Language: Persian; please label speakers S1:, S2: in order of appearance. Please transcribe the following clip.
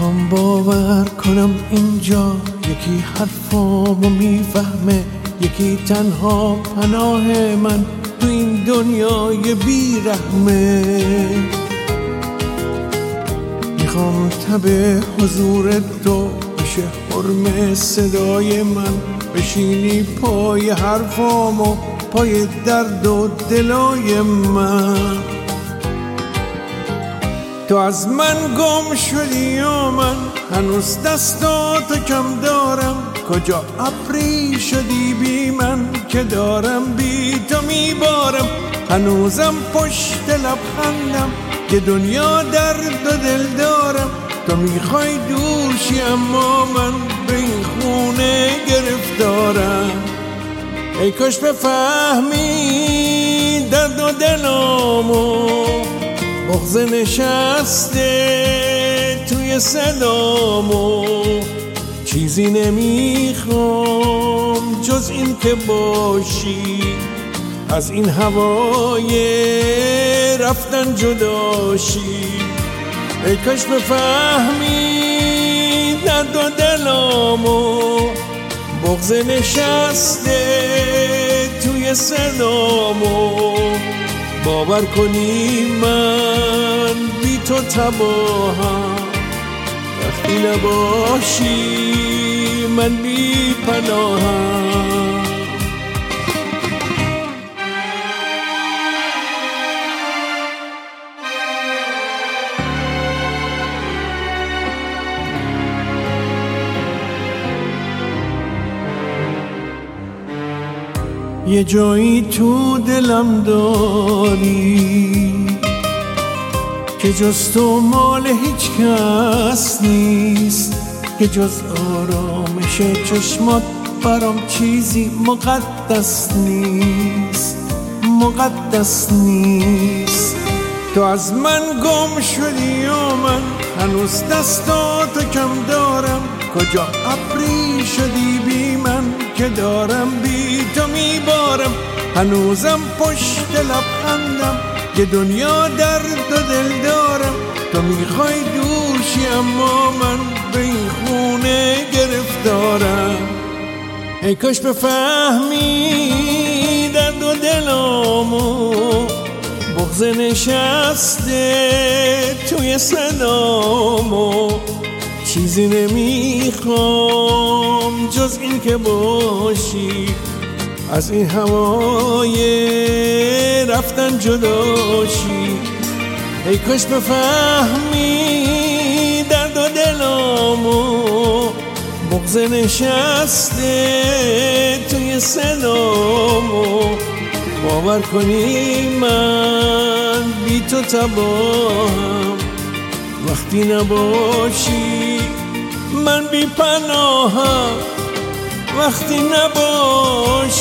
S1: میخوام باور کنم اینجا یکی حرفامو میفهمه، یکی تنها پناه من تو این دنیای بیرحمه. میخوام تب حضور تو بشه حرم صدای من، بشینی پای حرفامو، پای درد و دلای من. تو از من گم شدی و من هنوز دستاتو کم دارم. کجا ابری شدی بی من که دارم بی تو میبارم. هنوزم پشت لبخندم که دنیا درد و دل دارم. تو میخوای دوشی اما من به این خونه گرفتارم. ای کاش بفهمی درد و دلامو، بغض نشسته توی صدامو. چیزی نمیخوام جز این که باشی، از این هوای رفتن جداشی. ای کاش بفهمی درد و دلامو، بغض نشسته توی صدامو. باور کنی من بی تو تباهم، وقتی نباشی من بی پناهم. یه جایی تو دلم داری که جز تو مال هیچ کس نیست، که جز آرامش چشمات برام چیزی مقدس نیست، مقدس نیست. تو از من گم شدی و من هنوز دستاتو کم دارم. کجا ابری شدی بی من که دارم بی تو میبارم. هنوزم پشت لبخندم که دنیا درد و دل دارم. تو میخوای دوشی اما من به این خونه گرفتارم. ای کاش بفهمی درد و دلامو، بغض نشسته توی صدامو. چیزی نمیخوام جز این که باشی، از این هوای رفتن جداشی. ای کاش بفهمی درد و دلامو، بغض نشسته توی صدامو. باور کنی من بی تو تباهم، وقتی نباشی من بی پناهم. وقتی نباشی